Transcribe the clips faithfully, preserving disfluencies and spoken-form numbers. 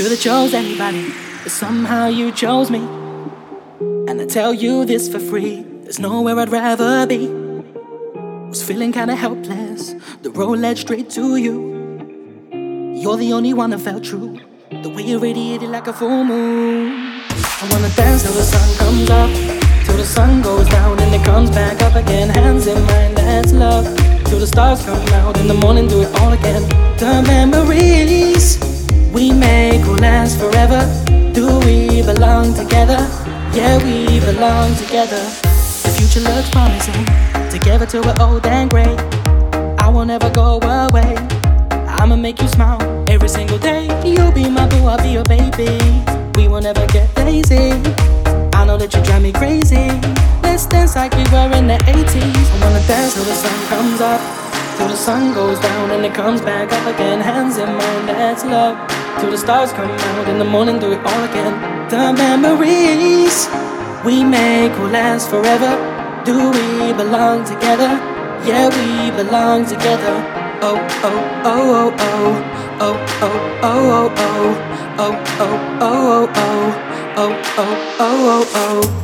could have chose anybody, but somehow you chose me. And I tell you this for free, there's nowhere I'd rather be. Was feeling kinda helpless, the road led straight to you. You're the only one that felt true, the way you radiated like a full moon. I wanna dance till the sun comes up, till the sun goes down and it comes back up again. Hands in mine, that's love. Till the stars come out in the morning, do it all again. The memories we make will last forever. Do we belong together? Yeah, we belong together. The future looks promising, together till we're old and grey. I won't ever go away, I'ma make you smile every single day. You'll be my boo, I'll be your baby. We won't ever get lazy, I know that you drive me crazy. Let's dance like we were in the eighties. I wanna dance till the sun comes up, till the sun goes down and it comes back up again. Hands in mine, that's love. Till the stars come out in the morning, do it all again. The memories we make will last forever. Do we belong together? Yeah, we belong together. Oh, oh, oh, oh, oh. Oh, oh, oh, oh, oh. Oh, oh, oh, oh, oh. Oh, oh, oh, oh, oh.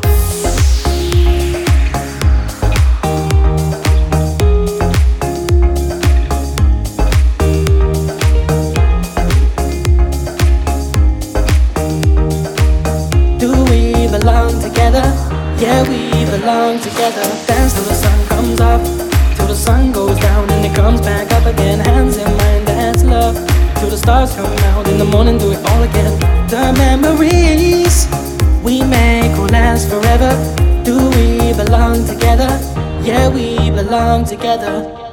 Belong together, yeah, we belong together. Dance till the sun comes up, till the sun goes down and it comes back up again. Hands in mine, that's love. Till the stars come out in the morning, do it all again. The memories we make will last forever. Do we belong together? Yeah, we belong together.